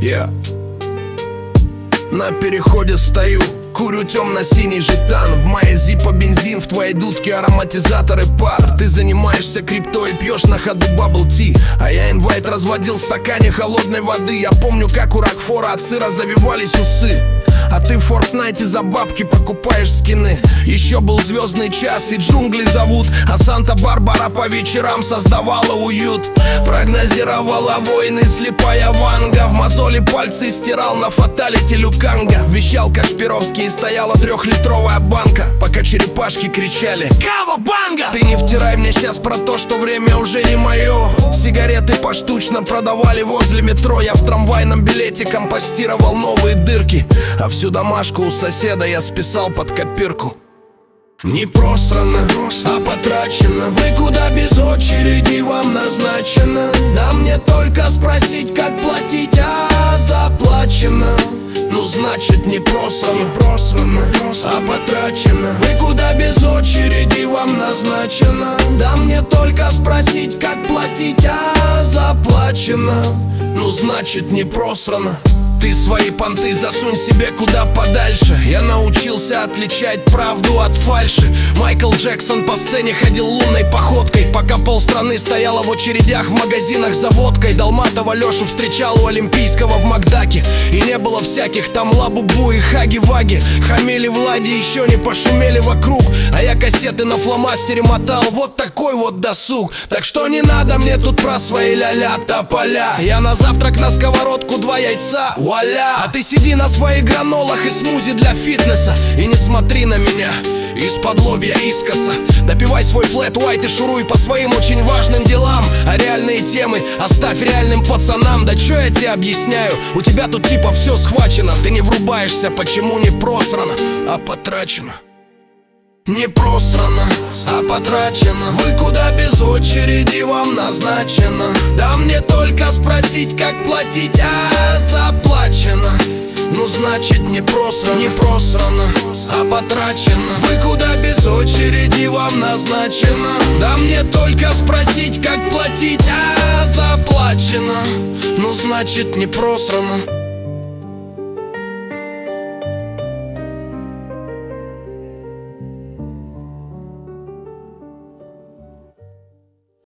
Я на переходе стою, курю темно-синий жетан. В моей зиппо бензин, в твоей дудке ароматизаторы пар. Ты занимаешься криптой, пьешь на ходу бабл-ти, а я инвайт разводил в стакане холодной воды. Я помню, как у Рокфора от сыра завивались усы, а ты в Фортнайте за бабки покупаешь скины. Еще был звездный час и джунгли зовут, а Санта-Барбара по вечерам создавала уют. Прогнозировала войны слепая Ванга, в мозоли пальцы стирал на фаталити Люканга. Вещал Кашпировский и стояла 3-литровая банка, пока черепашки кричали «Кавабанга!». Ты не втирай мне сейчас про то, что время уже не мое. Сигареты поштучно продавали возле метро. Я в трамвайном билете компостировал новые дырки, а всю домашку у соседа я списал под копирку. Не просрано, а потрачено. Вы куда без очереди вам назначено. Да мне только спросить, как платить, а заплачено. Ну значит не просрано, а потрачено. Вы куда без очереди вам назначено. Да мне только спросить, как платить, а заплачено. Ну значит не просрано. Ты свои понты засунь себе куда подальше. Я научился отличать правду от фальши. Майкл Джексон по сцене ходил лунной походкой, пока полстраны стояло в очередях в магазинах за водкой. Долматова Лешу встречал у Олимпийского в Макдаке, и не было всяких там Лабубу и Хаги-Ваги. Хамели Влади еще не пошумели вокруг, а я кассеты на фломастере мотал. Вот такой вот досуг. Так что не надо мне тут про свои ля-ля тополя. Я на завтрак на сковородку 2 яйца, вуаля. А ты сиди на своих гранолах и смузи для фитнеса и не смотри на меня из-под лобья искоса. Допивай свой флэт уайт и шуруй по своим очень важным делам. А реальные темы оставь реальным пацанам. Да чё я тебе объясняю, у тебя тут типа все схвачено. Ты не врубаешься, почему не просрано, а потрачено. Не просрано, а потрачено. Вы куда без очереди вам назначено. Да мне только спросить, как платить, а заплачено. Ну значит не просрано, а потрачено. Вы куда без очереди вам назначено. Да мне только спросить, как платить, а заплачено. Ну значит не просрано.